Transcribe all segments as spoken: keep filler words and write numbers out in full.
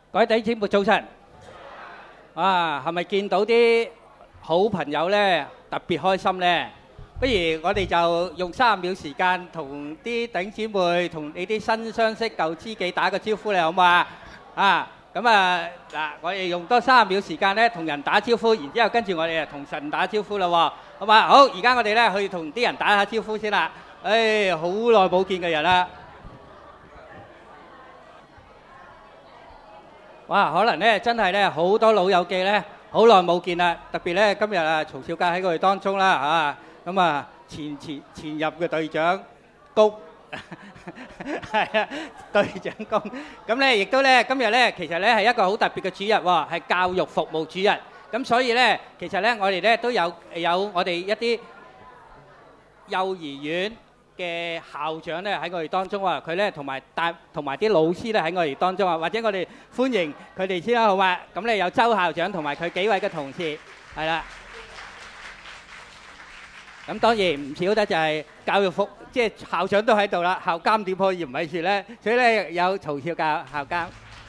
各位弟兄姊妹早晨，啊，係咪見到啲好朋友咧特別開心咧？不如我哋就用三十秒時間同啲弟兄姊妹同你啲新相識舊知己打個招呼你好嘛？啊，咁啊嗱，我哋用多三十秒時間咧同人打招呼，然之後跟住我哋啊同神打招呼啦喎，好嘛？好，而家我哋咧去同啲人打下招呼先啦。誒，好耐冇見嘅人啦。哇！可能咧真係咧好多老友記咧，好耐冇見啦。特別咧今日啊，曹少佳喺我哋當中啦嚇，咁啊前前前任嘅隊長谷，係啊隊長谷。咁咧亦都咧今日咧其實咧係一個好特別嘅主日喎，係教育服務主日。咁所以咧其實咧我哋咧都有有我哋一啲幼兒園嘅校長咧喺我哋當中啊，佢咧同埋帶同埋啲老師咧喺我哋當中啊，或者我哋歡迎佢哋先啦，好嘛？咁咧有周校長同埋佢幾位嘅同事，係啦。咁當然唔少得就係教育服，即係校長都喺度啦，校監點可以唔喺處咧？所以咧有曹少教校監，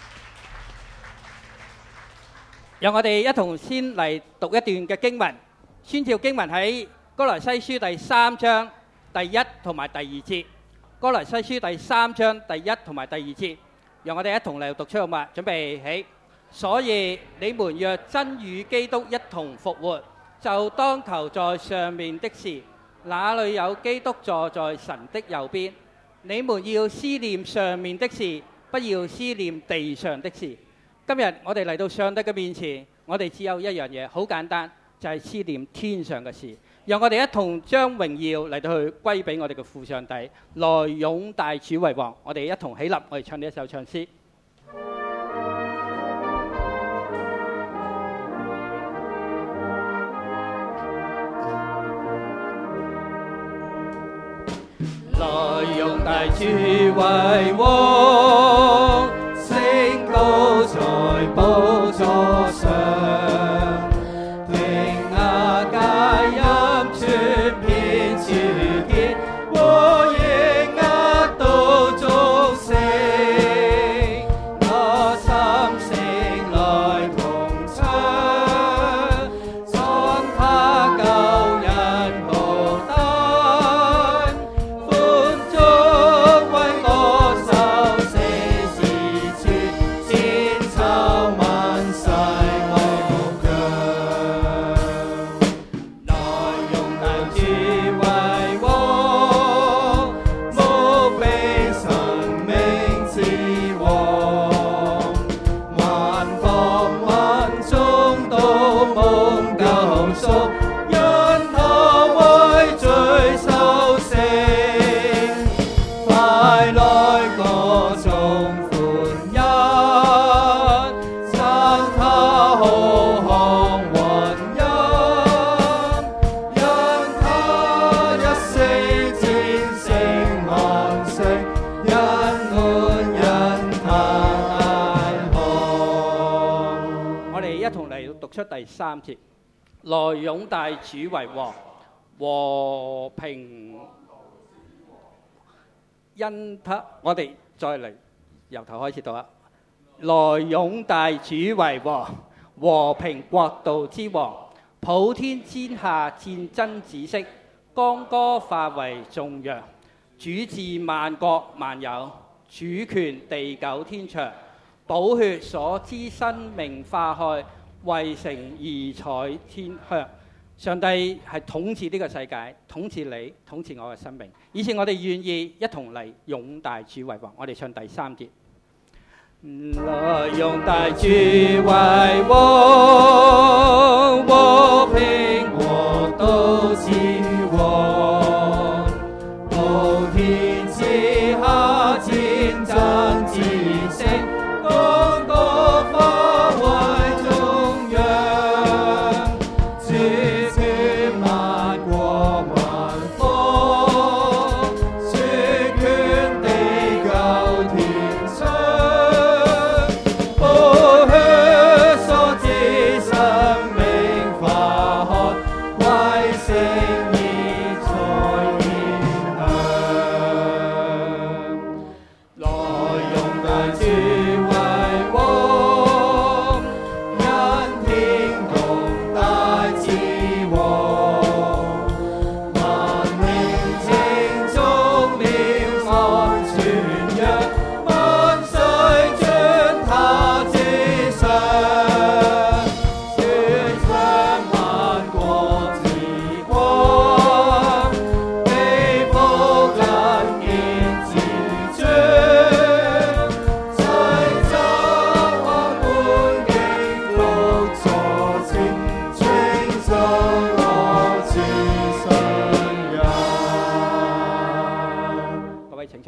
讓我哋一同先嚟讀一段嘅經文，宣召經文喺歌羅西書第三章第一同埋第二節，歌羅西書第三章第一同埋第二節，讓我哋一同嚟讀出好嘛？準備起。所以你們若真與基督一同復活，就當求在上面的事，那裏有基督坐在神的右邊。你們要思念上面的事，不要思念地上的事。今日我哋嚟到上帝嘅面前，我哋只有一樣嘢，好簡單，就係思念天上嘅事。讓我哋一同將榮耀嚟到去歸俾我哋嘅父上帝，來擁戴主為王。我哋一同起立，我哋唱呢一首唱詩。來擁戴主為王，升高在寶座上。第三節，來擁戴主為王，和平因他，我哋再嚟由頭開始讀啊！來擁戴主為王，和平國度之王，普天之下戰爭止息，干戈化為頌揚，主治萬國萬有，主權地久天長，寶血所之生命化開，為城異彩天香。上帝係統治呢個世界，統治你，統治我嘅生命。以前我哋願意一同嚟擁戴主為王。我哋唱第三節。來擁戴主為王，和平國度之王，普天之下戰爭止息，干戈化為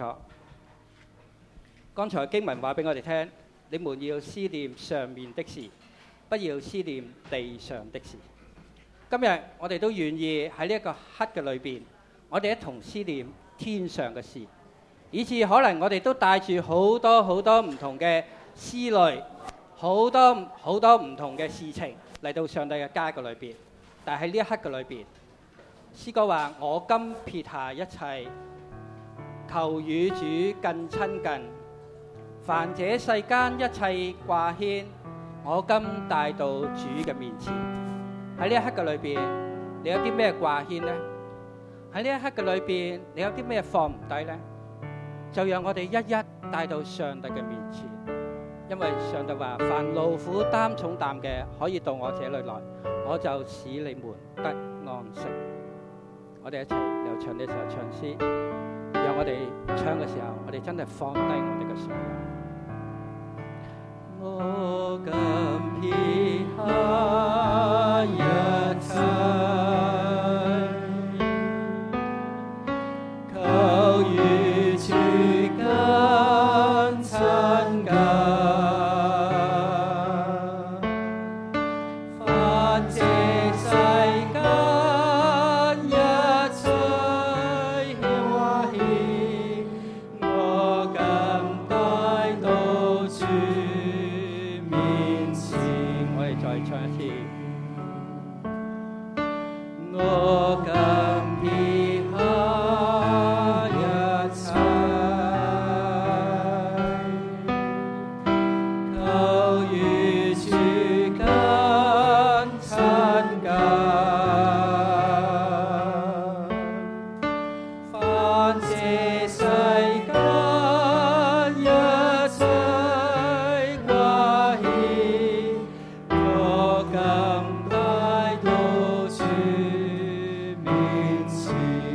楚。剛才經文話俾我哋聽，你們要思念上面的事，不要思念地上的事。今日我哋都願意喺呢一個刻嘅裏邊，我哋一同思念天上嘅事，以至可能我哋都帶住好多好多唔同嘅思慮，好多好多唔同嘅事情嚟到上帝嘅家嘅裏邊。但係喺呢一刻嘅裏邊，詩歌話：我今撇下一切，求與主更親近。凡這世間一切掛牽，我今帶到主嘅面前。喺呢一刻嘅裏邊，你有啲咩掛牽呢？喺呢一刻嘅裏邊，你有啲咩放唔低呢？就讓我哋一一帶到上帝嘅面前，因為上帝話：凡勞苦擔重擔嘅，可以到我這裏來，我就使你們得安息。我哋一齊又唱呢首唱詩，讓我哋唱嘅時候，我哋真係放低我哋嘅所有。我今撇下一切，求與主更親近。凡這世間一切掛牽，我今帶到主面前。我哋再唱一次。我今撇下一切，求與主更親近。凡這世間一切掛牽，我今帶到主面前。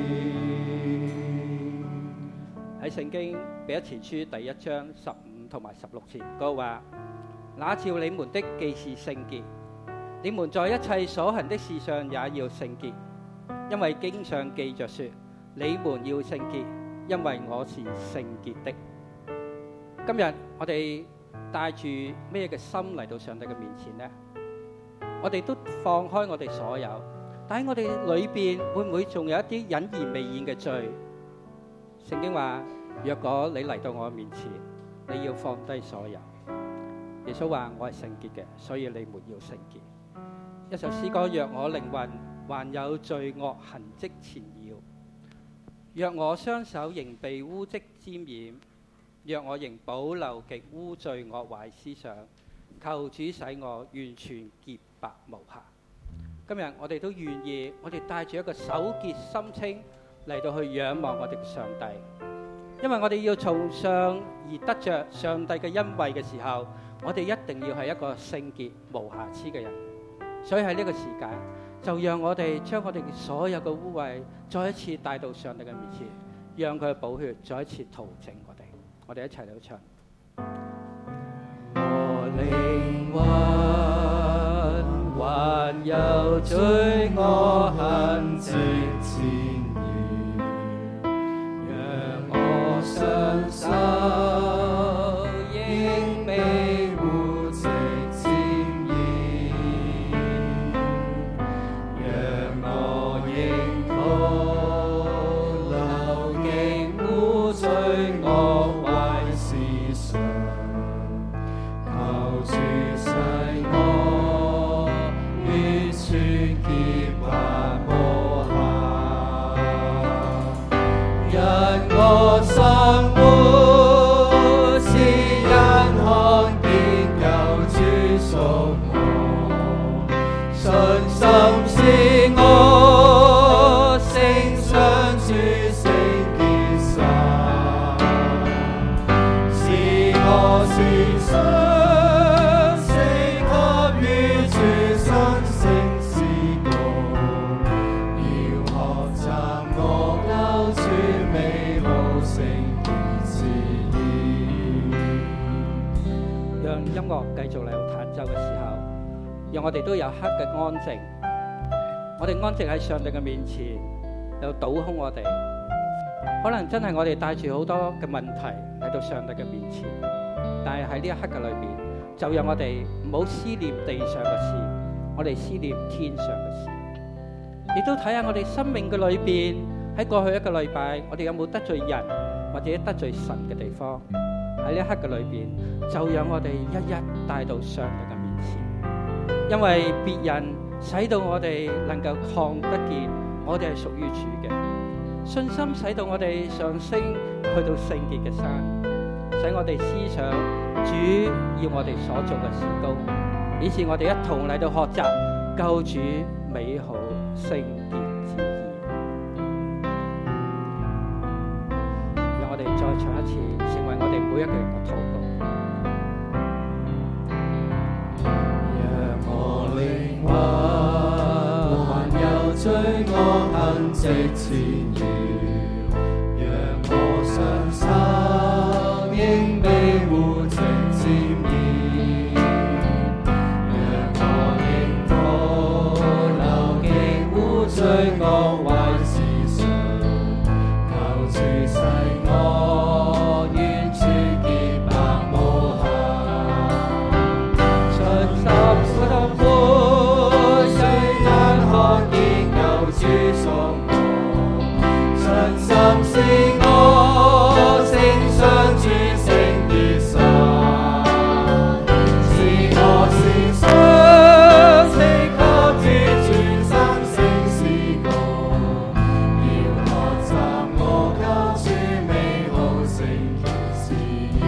喺聖經彼得前書第一章十五同埋十六節，嗰話：那召你們的既是聖潔，你們在一切所行的事上也要聖潔，因為經上記着說：你們要聖潔，因為我是聖潔的。今日我哋帶住咩嘅心嚟到上帝嘅面前呢？我哋都放開我哋所有，但喺我哋裏邊會唔會仲有一啲隱而未現嘅罪？聖經話：若果你嚟到我面前，你要放低所有。耶穌話：我係聖潔嘅，所以你們要聖潔。一首詩歌：若我靈魂還有罪惡痕跡纏繞，若我雙手仍被污跡沾染，若我仍保留極污罪惡壞思想，求主使我完全潔白無瑕。今日我哋都願意，我哋帶住一個手潔心清嚟到去仰望我哋嘅上帝，因為我哋要從上而得着上帝嘅恩惠嘅時候，我哋一定要係一個聖潔無瑕疵嘅人。所以喺呢個時間，就讓我哋將我哋所有嘅污穢再一次帶到上帝嘅面前，讓佢嘅寶血再一次塗淨我哋。我哋一齊嚟唱。我靈魂還有罪惡痕跡纏繞，讓我雙手仍被污跡沾染，讓我仍保留極污罪惡壞思想，求主使我完全潔白無瑕，因我生活是因看見救主贖我，信心是我升上主聖潔身，是我是相信給予主新聖事工，要學習我救主美好聖潔旨意。讓音樂繼續嚟到彈奏嘅時候，讓我哋都有刻嘅安靜，我哋安靜喺上帝嘅面前，又倒空我哋， 可能真係我哋帶住好多嘅問題嚟到上帝嘅面前，但係喺呢一刻嘅裏邊，就讓我哋唔好思念地上嘅事，我哋思念天上嘅事。亦都睇下我哋生命嘅裏邊，喺過去一個禮拜，我哋有冇得罪人或者得罪神嘅地方？喺呢一刻嘅裏邊，就讓我哋一一帶到上帝嘅面前，因為別人使到我哋能夠看得見，我哋係屬於主嘅。信心使到我哋上升去到聖潔嘅山，使我哋思想主要我哋所做嘅事高，以致我哋一同嚟到學習救主美好聖潔之意。讓我哋再唱一次，成為我哋每一個人嘅禱告。 讓我靈魂還有罪惡痕跡纏繞，讓我雙手仍被污跡沾染，讓我仍保留極污罪惡壞事上，求主使我完全潔白無瑕，信心苦痛苦，雖難看見救主屬我，信心是我升上主聖潔山，是我思想時刻主全心聖事工，要學習我救主美好聖潔之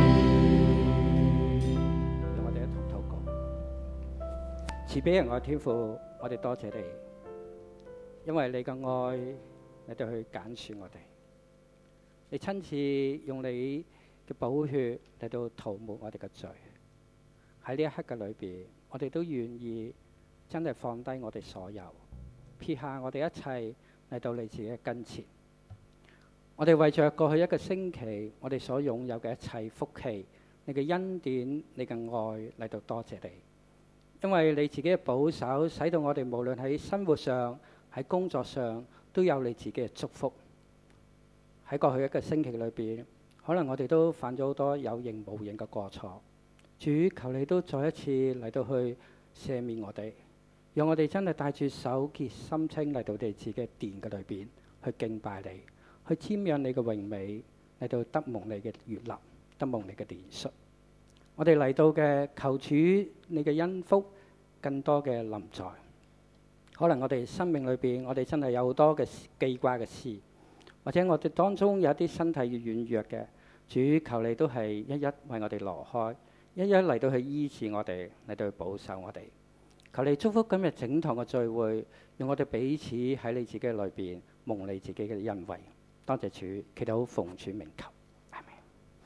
意。 讓我哋一同禱告。慈悲仁愛天父，我哋多謝你，因為你嘅愛嚟到去揀選我哋，你親自用你嘅寶血嚟到塗抹我哋嘅罪。喺呢一刻嘅裏邊，我哋都願意真係放低我哋所有，撇下我哋一切嚟到你自己嘅跟前。我哋為着過去一個星期我哋所擁有嘅一切福氣，你嘅恩典，你嘅愛嚟到多謝你，因為你自己嘅保守，使到我哋無論喺生活上、喺工作上都有你自己嘅祝福。喺過去一個星期裏邊，可能我哋都犯咗好多有形無形嘅過錯。主，求你都再一次嚟到去赦免我哋，讓我哋真係帶住手潔心清嚟到我哋自己嘅殿嘅裏邊去敬拜你，去瞻仰你嘅榮美，嚟到得蒙你嘅悅納，得蒙你嘅憐恤。我哋嚟到嘅求主你嘅恩福更多嘅臨在。可能我哋生命裏邊，我哋真係有好多嘅記掛嘅事，或者我哋當中有一啲身體嘅軟弱嘅，主求你都係一一為我哋挪開，一一嚟到去醫治我哋，嚟到去保守我哋。求你祝福今日整堂嘅聚會，讓我哋彼此喺你自己裏邊蒙你自己嘅恩惠。多謝主，祈禱奉主名求，阿們。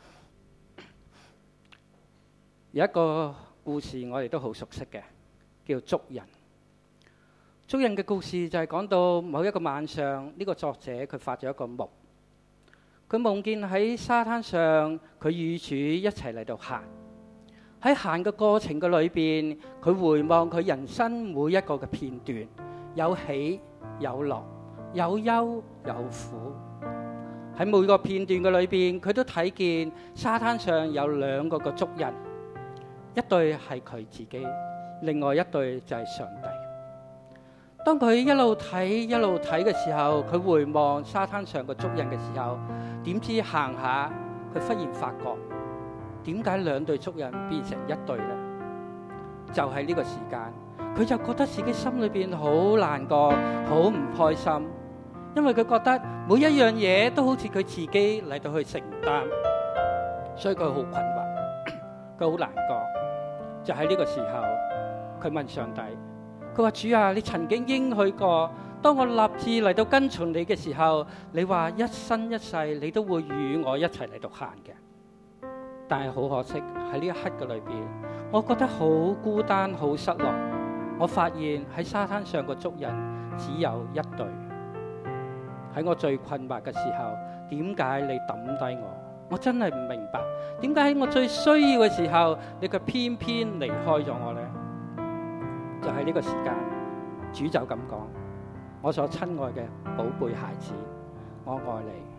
有一個故事我哋都好熟悉嘅，叫捉人。捉人嘅故事就係講到某一個晚上，呢個作者佢發咗一個夢，佢夢見喺沙灘上，佢與主一齊嚟到行。喺行嘅過程嘅裏邊，佢回望佢人生每一個嘅片段，有喜有樂，有憂有苦。喺每個片段嘅裏邊，佢都睇見沙灘上有兩個嘅捉人，一對係佢自己，另外一對就係上帝。當佢一路睇一路睇嘅時候，佢回望沙灘上個捉人嘅時候，點知行下佢忽然發覺，點解兩對捉人變成一對呢？就係呢個時間，佢就覺得自己心裏邊好難過，好唔開心，因為佢覺得每一樣嘢都好似佢自己嚟到去承擔，所以佢好困惑，佢好難過。就喺呢個時候，佢問上帝。佢話，主啊，你曾經應許過，當我立志嚟到跟從你嘅時候，你話一生一世你都會與我一齊嚟到行嘅。但係好可惜喺呢一刻嘅裏邊，我覺得好孤單，好失落。我發現喺沙灘上個捉人只有一對。喺我最困惑嘅時候，點解你抌低我？我真係唔明白，點解喺我最需要嘅時候，你卻偏偏離開咗我呢？就喺呢個時間，主就咁講：我所親愛嘅寶貝孩子，我愛你。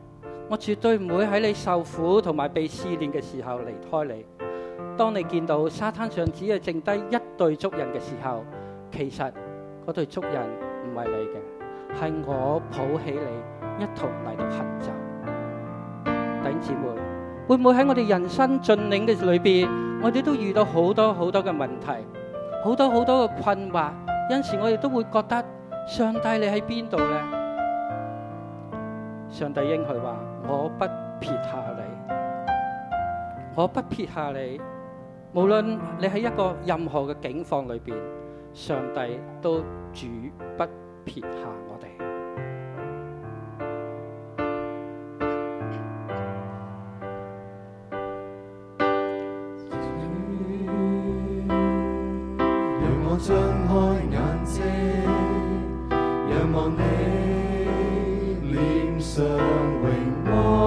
我絕對唔會喺你受苦同埋被試煉嘅時候離開你。當你見到沙灘上只係剩低一對足印嘅時候，其實嗰對足印唔係你嘅，係我抱起你一同嚟到行走。弟兄姊妹，會唔會喺我哋人生峻嶺嘅裏邊，我哋都遇到好多好多嘅問題，好多好多嘅困惑，有陣時我哋都會覺得上帝你喺邊度呢？上帝應許話：我不撇下你，我不撇下你。無論你喺一個任何嘅境況裏邊，上帝都主不撇下我哋。 讓我張開眼睛，仰望你臉上榮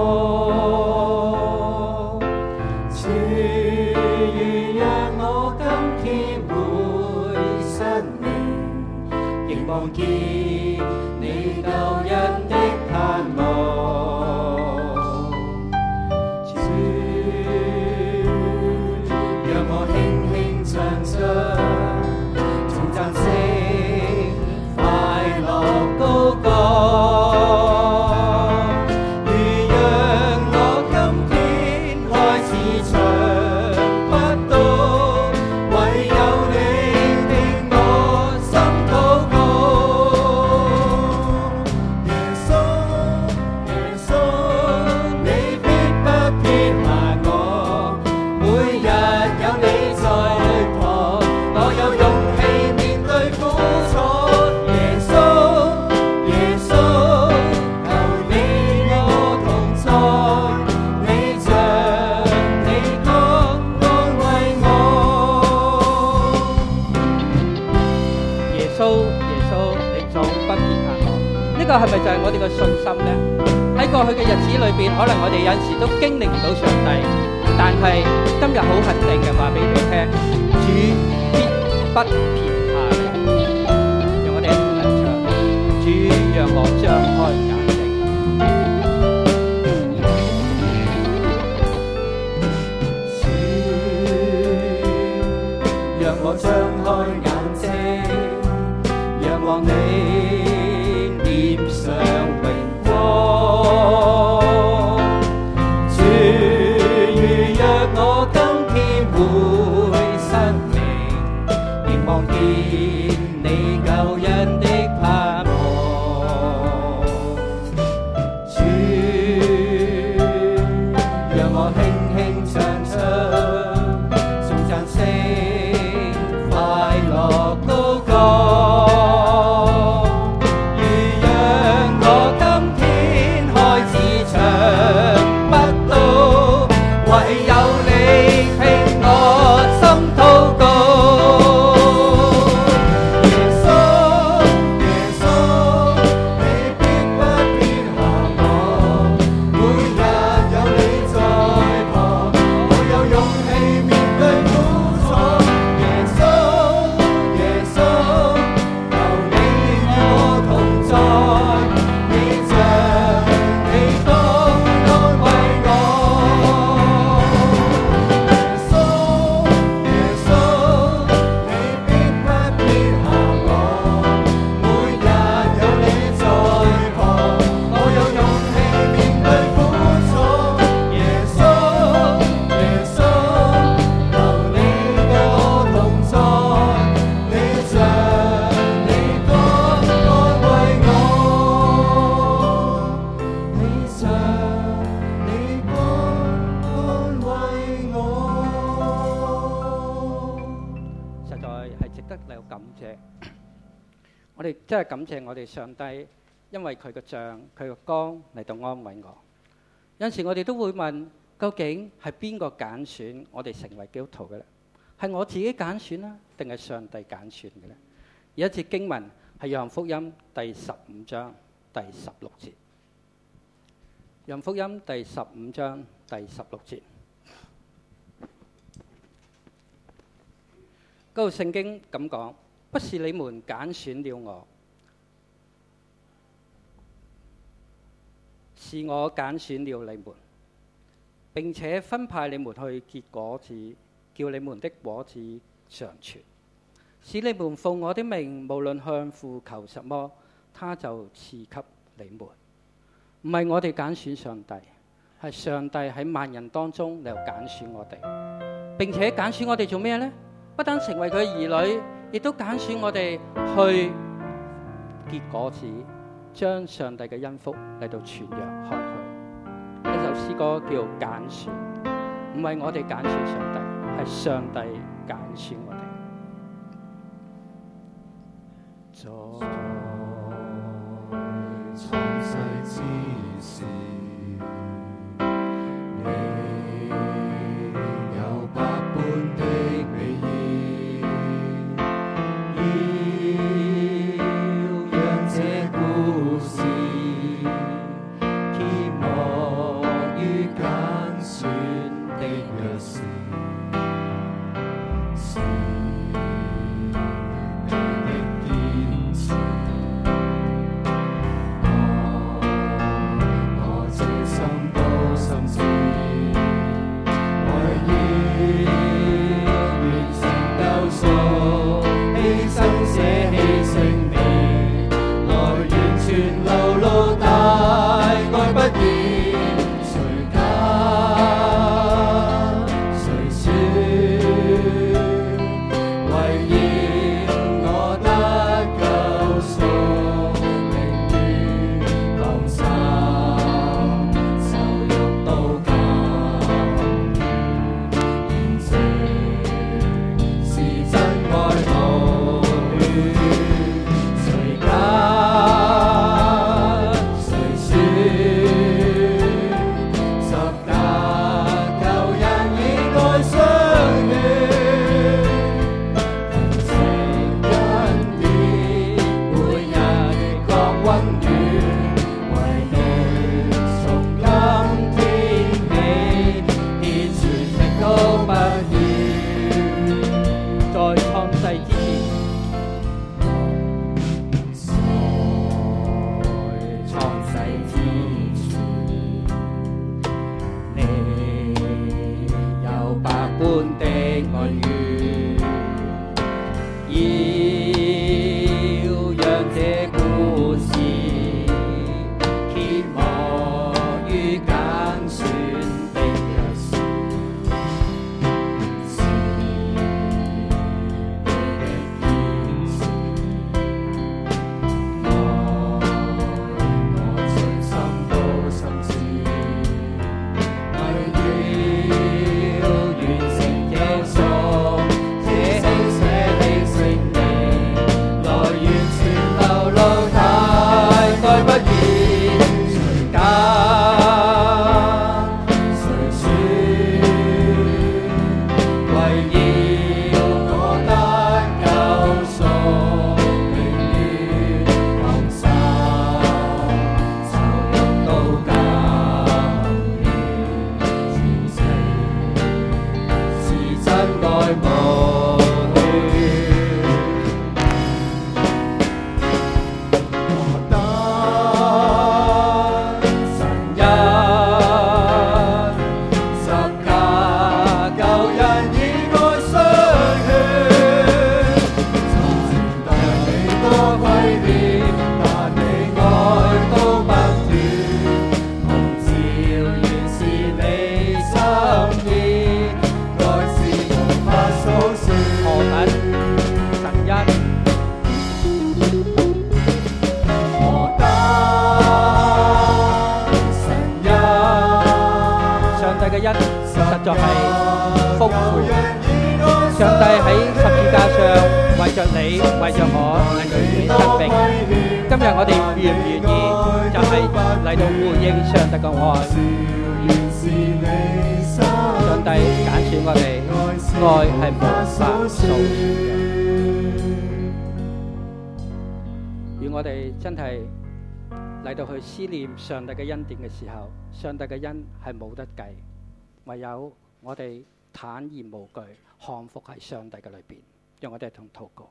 光，賜予讓我今天會失明，仍望見你救恩的盼望。主，讓我輕輕唱着，頌讚聲快樂高歌。 係咪就係我哋嘅信心呢？喺過去嘅日子裏邊，可能我哋有陣時都經歷唔到上帝，但係今日好肯定嘅話俾你聽，主必不撇下你。讓我哋一齊唱，主讓我張開眼睛， 主讓我張開眼睛，仰望你臉上榮光，主如若我今天會失明，仍望見你救恩的盼望。主讓我輕輕唱出頌讚聲快樂高歌。 真係感謝我哋上帝，因為佢嘅杖、佢嘅光嚟到安慰我。有陣時我哋都會問，究竟係邊個揀選我哋成為基督徒嘅咧？係我自己揀選啦，定係上帝揀選嘅咧？有一節經文係約翰福音第十五章第十六節。約翰福音第十五章第十六節，嗰度聖經咁講：不是你們揀選了我， 是我揀選了你們，並且分派你們去結果子，叫你們的果子常存，使你們奉我的名，無論向父求什麼，他就賜給你們。唔係我哋揀選上帝，係上帝喺萬人當中嚟揀選我哋，並且揀選我哋做咩呢？不單成為佢嘅兒女，亦都揀選我哋去結果子，將上帝嘅恩福嚟到傳揚開去。呢首詩歌叫揀選，唔係我哋揀選上帝，係上帝揀選我哋。 在創世之時，你有百般的美意，要讓這故事揭幕於揀選的約時，是你的堅持。我這心都深知，為要完成救贖，犧牲捨棄性命，來完全流露大愛不言。誰假？誰說？為要我得救贖，寧願降生受辱都甘願，這是真愛無亂。誰假？誰說？十架救人以愛相勸，憑藉恩典，每日覺溫暖，為你從今天起，獻全力都不要。 在創世之前， 在創世之前，你有百般的愛願，要讓這故事揭幕於揀選的約時，是你的堅持。我我盡心都深知，為要完成這數，這生捨棄性命，來完全流露大愛不言。誰假？誰說？為要我得救贖，寧願降生受辱都甘願，前程是真愛無亂。何等神恩，十架救人以愛相勸，曾但你多虧欠，但你愛都不斷，蒙召原是你心意，愛是無法數算。 何等神恩！ 何等神恩， 上帝嘅恩實在係豐富。上帝喺十字架上為着你，為着我嚟到犧牲生命。今日我哋願唔願意，就係嚟到回應上帝嘅愛。上帝揀選我哋，愛係無法數算嘅。如果我哋真係嚟到去思念上帝嘅恩典嘅時候，上帝嘅恩係冇得計，唯有我哋坦然無懼，降服喺上帝嘅裏邊。讓我哋同禱告。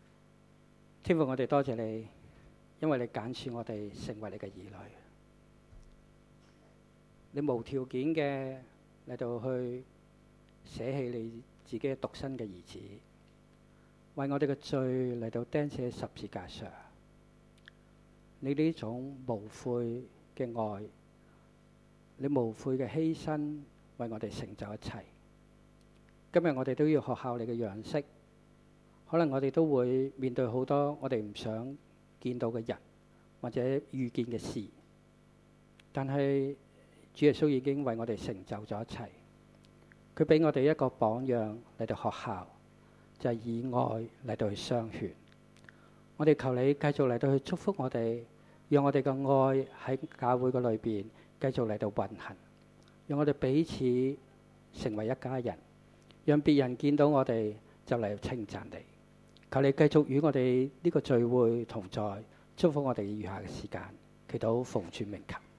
天父，我哋多謝你，因為你揀選我哋成為你嘅兒女。 你無條件嘅嚟到去捨棄你自己嘅獨生嘅兒子，為我哋嘅罪嚟到釘死喺十字架上。你呢種無悔嘅愛，你無悔嘅犧牲，為我哋成就一切。今日我哋都要學效你嘅樣式，可能我哋都會面對好多我哋唔想見到嘅人，或者遇見嘅事，但係主耶穌已經為我哋成就咗一切。佢俾我哋一個榜樣嚟到學效，就係以愛嚟到去相勸。我哋求你繼續嚟到去祝福我哋，讓我哋嘅愛喺教會嘅裏邊繼續嚟到運行，讓我哋彼此成為一家人，讓別人見到我哋就嚟稱讚你。求你繼續與我哋呢個聚會同在，祝福我哋餘下嘅時間，祈禱奉主名求。